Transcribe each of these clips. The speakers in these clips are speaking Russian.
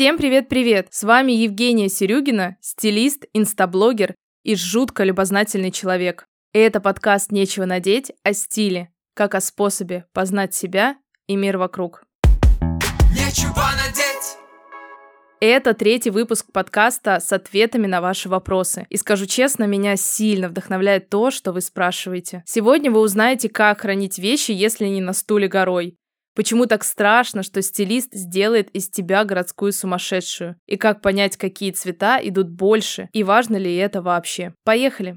Всем привет-привет! С вами Евгения Серюгина, стилист, инстаблогер и жутко любознательный человек. И это подкаст «Нечего надеть» о стиле, как о способе познать себя и мир вокруг. Нечего надеть! Это 3-й выпуск подкаста с ответами на ваши вопросы. И скажу честно, меня сильно вдохновляет то, что вы спрашиваете. Сегодня вы узнаете, как хранить вещи, если не на стуле горой. Почему так страшно, что стилист сделает из тебя городскую сумасшедшую? И как понять, какие цвета идут больше? И важно ли это вообще? Поехали!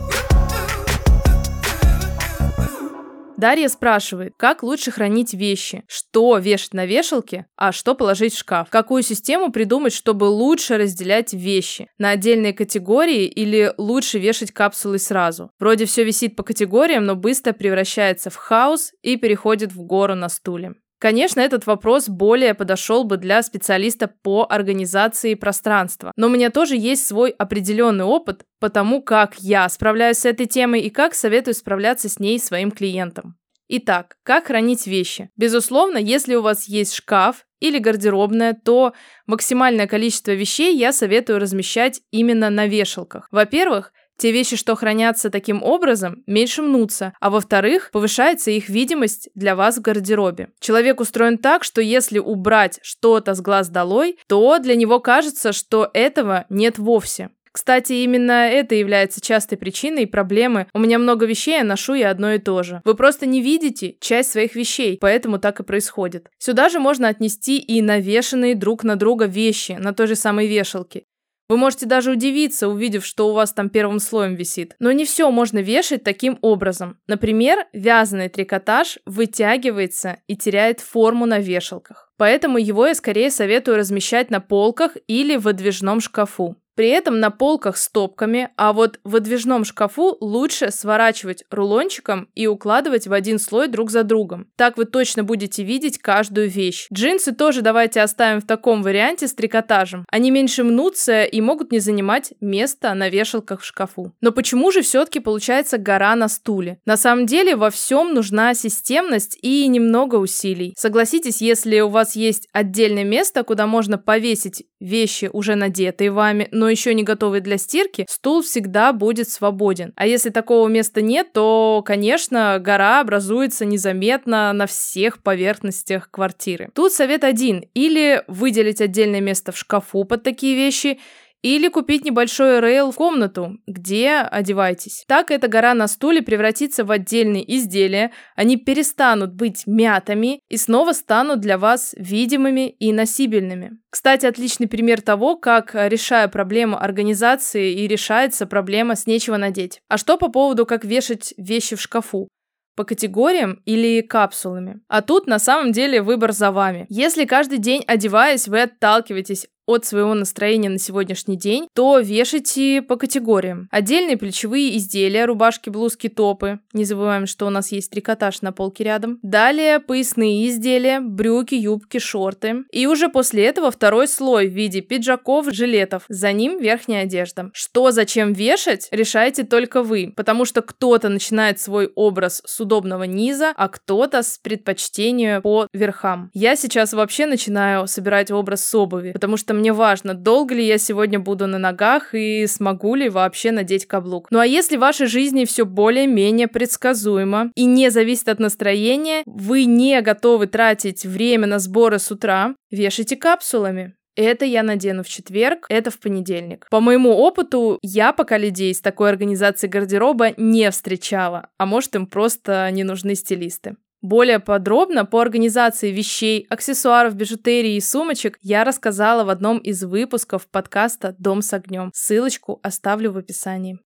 Дарья спрашивает, как лучше хранить вещи? Что вешать на вешалке, а что положить в шкаф? Какую систему придумать, чтобы лучше разделять вещи? На отдельные категории или лучше вешать капсулы сразу? Вроде все висит по категориям, но быстро превращается в хаос и переходит в гору на стуле. Конечно, этот вопрос более подошел бы для специалиста по организации пространства. Но у меня тоже есть свой определенный опыт по тому, как я справляюсь с этой темой и как советую справляться с ней своим клиентам. Итак, как хранить вещи? Безусловно, если у вас есть шкаф или гардеробная, то максимальное количество вещей я советую размещать именно на вешалках. Во-первых, те вещи, что хранятся таким образом, меньше мнутся, а во-вторых, повышается их видимость для вас в гардеробе. Человек устроен так, что если убрать что-то с глаз долой, то для него кажется, что этого нет вовсе. Кстати, именно это является частой причиной проблемы. У меня много вещей, я ношу и одно и то же. Вы просто не видите часть своих вещей, поэтому так и происходит. Сюда же можно отнести и навешанные друг на друга вещи на той же самой вешалке. Вы можете даже удивиться, увидев, что у вас там первым слоем висит. Но не все можно вешать таким образом. Например, вязаный трикотаж вытягивается и теряет форму на вешалках. Поэтому его я скорее советую размещать на полках или в выдвижном шкафу. При этом на полках стопками, а вот в выдвижном шкафу лучше сворачивать рулончиком и укладывать в один слой друг за другом. Так вы точно будете видеть каждую вещь. Джинсы тоже давайте оставим в таком варианте с трикотажем. Они меньше мнутся и могут не занимать место на вешалках в шкафу. Но почему же все-таки получается гора на стуле? На самом деле во всем нужна системность и немного усилий. Согласитесь, если у вас есть отдельное место, куда можно повесить вещи, уже надетые вами, но еще не готовый для стирки, стул всегда будет свободен. А если такого места нет, то, конечно, гора образуется незаметно на всех поверхностях квартиры. Тут совет один: или выделить отдельное место в шкафу под такие вещи, или купить небольшой рейл в комнату, где одеваетесь. Так эта гора на стуле превратится в отдельные изделия, они перестанут быть мятыми и снова станут для вас видимыми и носибельными. Кстати, отличный пример того, как, решая проблему организации, и решается проблема с нечего надеть. А что по поводу, как вешать вещи в шкафу? По категориям или капсулами? А тут на самом деле выбор за вами. Если каждый день, одеваясь, вы отталкиваетесь от своего настроения на сегодняшний день, то вешайте по категориям. Отдельные плечевые изделия, рубашки, блузки, топы. Не забываем, что у нас есть трикотаж на полке рядом. Далее поясные изделия, брюки, юбки, шорты. И уже после этого второй слой в виде пиджаков, жилетов. За ним верхняя одежда. Что зачем вешать, решайте только вы. Потому что кто-то начинает свой образ с удобного низа, а кто-то с предпочтения по верхам. Я сейчас вообще начинаю собирать образ с обуви, потому что мне важно, долго ли я сегодня буду на ногах и смогу ли вообще надеть каблук. Ну а если в вашей жизни все более-менее предсказуемо и не зависит от настроения, вы не готовы тратить время на сборы с утра, вешайте капсулами. Это я надену в четверг, это в понедельник. По моему опыту, я пока людей с такой организацией гардероба не встречала, а может, им просто не нужны стилисты. Более подробно по организации вещей, аксессуаров, бижутерии и сумочек я рассказала в одном из выпусков подкаста «Дом с огнем». Ссылочку оставлю в описании.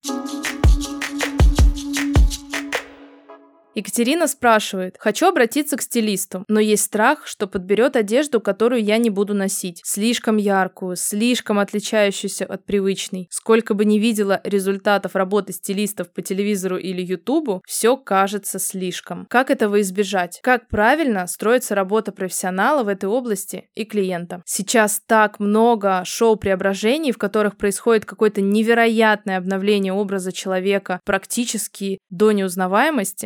Екатерина спрашивает: хочу обратиться к стилисту, но есть страх, что подберет одежду, которую я не буду носить. Слишком яркую, слишком отличающуюся от привычной. Сколько бы ни видела результатов работы стилистов по телевизору или ютубу, все кажется слишком. Как этого избежать? Как правильно строится работа профессионала в этой области и клиента? Сейчас так много шоу-преображений, в которых происходит какое-то невероятное обновление образа человека практически до неузнаваемости. Важно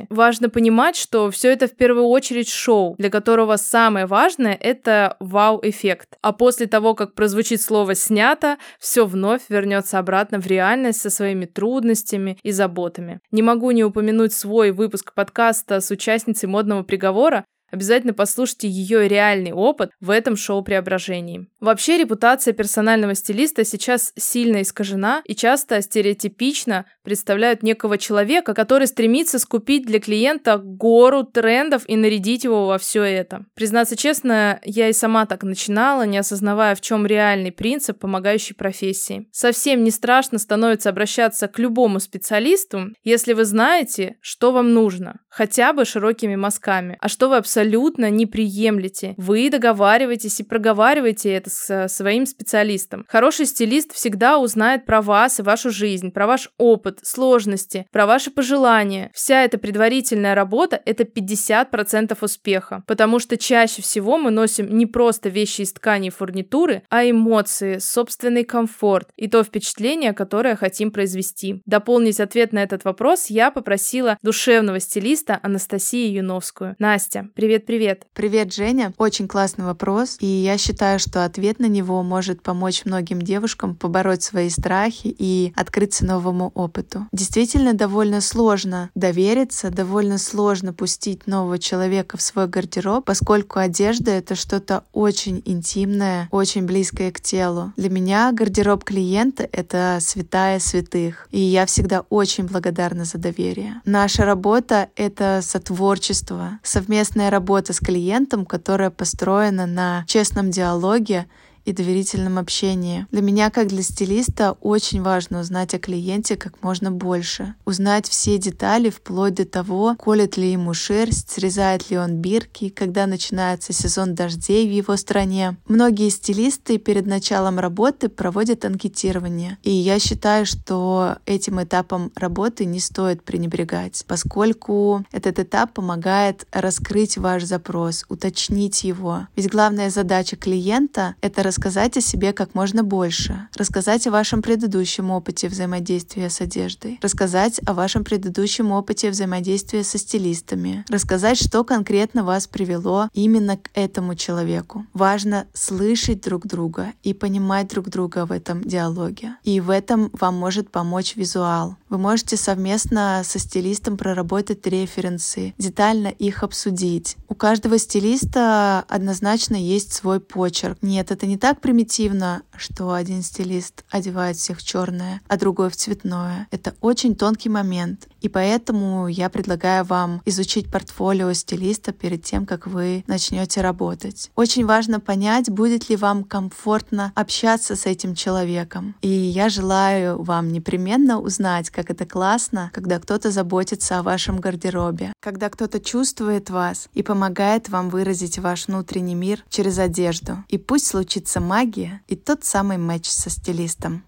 нужно понимать, что все это в первую очередь шоу, для которого самое важное – это вау-эффект. А после того, как прозвучит слово «снято», все вновь вернется обратно в реальность со своими трудностями и заботами. Не могу не упомянуть свой выпуск подкаста с участницей «Модного приговора». Обязательно послушайте ее реальный опыт в этом шоу-преображении. Вообще, репутация персонального стилиста сейчас сильно искажена и часто стереотипично представляют некого человека, который стремится скупить для клиента гору трендов и нарядить его во все это. Признаться честно, я и сама так начинала, не осознавая, в чем реальный принцип помогающей профессии. Совсем не страшно становится обращаться к любому специалисту, если вы знаете, что вам нужно, хотя бы широкими мазками, а что вы абсолютно не приемлете. Вы договариваетесь и проговариваете это со своим специалистом. Хороший стилист всегда узнает про вас и вашу жизнь, про ваш опыт, сложности, про ваши пожелания. Вся эта предварительная работа – это 50% успеха, потому что чаще всего мы носим не просто вещи из ткани и фурнитуры, а эмоции, собственный комфорт и то впечатление, которое хотим произвести. Дополнить ответ на этот вопрос я попросила душевного стилиста Анастасию Юновскую. Настя, привет-привет. Привет, Женя. Очень классный вопрос, и я считаю, что ответ на него может помочь многим девушкам побороть свои страхи и открыться новому опыту. Действительно, довольно сложно довериться, довольно сложно пустить нового человека в свой гардероб, поскольку одежда — это что-то очень интимное, очень близкое к телу. Для меня гардероб клиента — это святая святых, и я всегда очень благодарна за доверие. Наша работа — это сотворчество, совместная работа с клиентом, которая построена на честном диалоге и доверительном общении. Для меня, как для стилиста, очень важно узнать о клиенте как можно больше. Узнать все детали, вплоть до того, колет ли ему шерсть, срезает ли он бирки, когда начинается сезон дождей в его стране. Многие стилисты перед началом работы проводят анкетирование. И я считаю, что этим этапом работы не стоит пренебрегать, поскольку этот этап помогает раскрыть ваш запрос, уточнить его. Ведь главная задача клиента — это рассказать о себе как можно больше, рассказать о вашем предыдущем опыте взаимодействия с одеждой, рассказать о вашем предыдущем опыте взаимодействия со стилистами, рассказать, что конкретно вас привело именно к этому человеку. Важно слышать друг друга и понимать друг друга в этом диалоге. И в этом вам может помочь визуал. Вы можете совместно со стилистом проработать референсы, детально их обсудить. У каждого стилиста однозначно есть свой почерк. Нет, это не так примитивно, что один стилист одевает всех в черное, а другой в цветное. Это очень тонкий момент. И поэтому я предлагаю вам изучить портфолио стилиста перед тем, как вы начнете работать. Очень важно понять, будет ли вам комфортно общаться с этим человеком. И я желаю вам непременно узнать, как это классно, когда кто-то заботится о вашем гардеробе, когда кто-то чувствует вас и помогает вам выразить ваш внутренний мир через одежду. И пусть случится магия и тот самый матч со стилистом.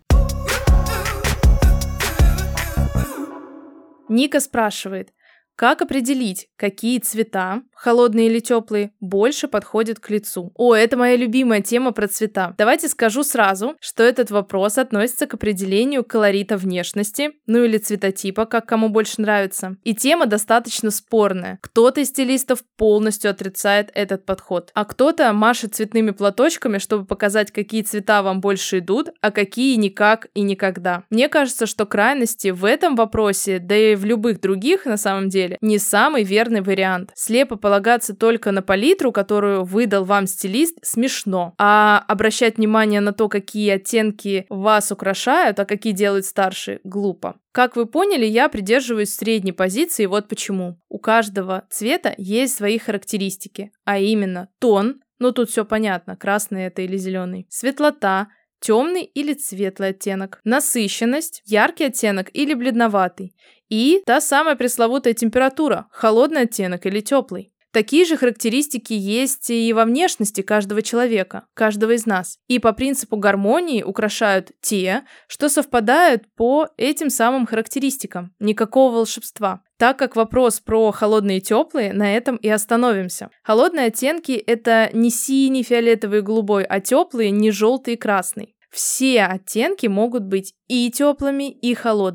Ника спрашивает, как определить, какие цвета, холодные или теплые, больше подходят к лицу? О, это моя любимая тема про цвета. Давайте скажу сразу, что этот вопрос относится к определению колорита внешности, ну или цветотипа, как кому больше нравится. И тема достаточно спорная. Кто-то из стилистов полностью отрицает этот подход, а кто-то машет цветными платочками, чтобы показать, какие цвета вам больше идут, а какие никак и никогда. Мне кажется, что крайности в этом вопросе, да и в любых других на самом деле, не самый верный вариант. Слепо полагаться только на палитру, которую выдал вам стилист, смешно. А обращать внимание на то, какие оттенки вас украшают, а какие делают старше, глупо. Как вы поняли, я придерживаюсь средней позиции, вот почему. У каждого цвета есть свои характеристики, а именно тон, ну тут все понятно, красный это или зеленый, светлота, темный или светлый оттенок, насыщенность, яркий оттенок или бледноватый, и та самая пресловутая температура, холодный оттенок или теплый. Такие же характеристики есть и во внешности каждого человека, каждого из нас. И по принципу гармонии украшают те, что совпадают по этим самым характеристикам. Никакого волшебства. Так как вопрос про холодные и теплые, на этом и остановимся. Холодные оттенки – это не синий, фиолетовый и голубой, а теплые – не желтый и красный. Все оттенки могут быть и теплыми, и холодными.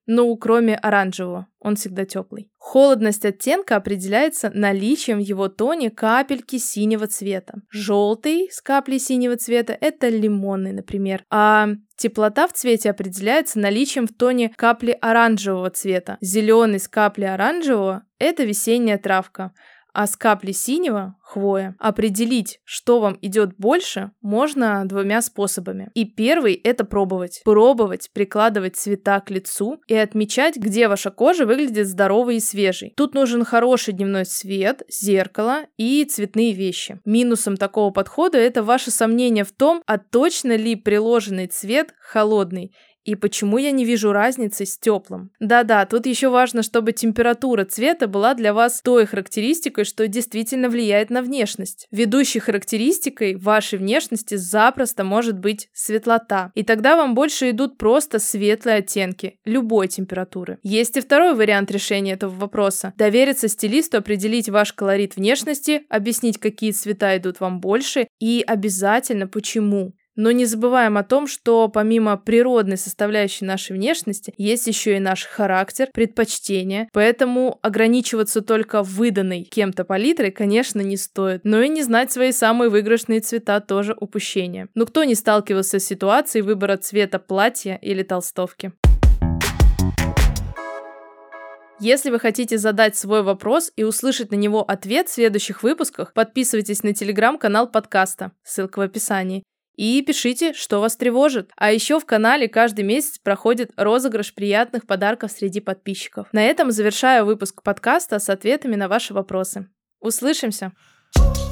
Ну, кроме оранжевого, он всегда теплый. Холодность оттенка определяется наличием в его тоне капельки синего цвета. Желтый с каплей синего цвета – это лимонный, например. А теплота в цвете определяется наличием в тоне капли оранжевого цвета. Зеленый с каплей оранжевого – это весенняя травка. А с капли синего – хвоя. Определить, что вам идет больше, можно 2 способами. И первый – это пробовать. Пробовать прикладывать цвета к лицу и отмечать, где ваша кожа выглядит здоровой и свежей. Тут нужен хороший дневной свет, зеркало и цветные вещи. Минусом такого подхода – это ваше сомнение в том, а точно ли приложенный цвет холодный. И почему я не вижу разницы с теплым? Да-да, тут еще важно, чтобы температура цвета была для вас той характеристикой, что действительно влияет на внешность. Ведущей характеристикой вашей внешности запросто может быть светлота. И тогда вам больше идут просто светлые оттенки, любой температуры. Есть и второй вариант решения этого вопроса. Довериться стилисту, определить ваш колорит внешности, объяснить, какие цвета идут вам больше и обязательно почему. Но не забываем о том, что помимо природной составляющей нашей внешности, есть еще и наш характер, предпочтения, поэтому ограничиваться только выданной кем-то палитрой, конечно, не стоит. Но и не знать свои самые выигрышные цвета тоже упущение. Ну кто не сталкивался с ситуацией выбора цвета платья или толстовки? Если вы хотите задать свой вопрос и услышать на него ответ в следующих выпусках, подписывайтесь на телеграм-канал подкаста, ссылка в описании. И пишите, что вас тревожит. А еще в канале каждый месяц проходит розыгрыш приятных подарков среди подписчиков. На этом завершаю выпуск подкаста с ответами на ваши вопросы. Услышимся!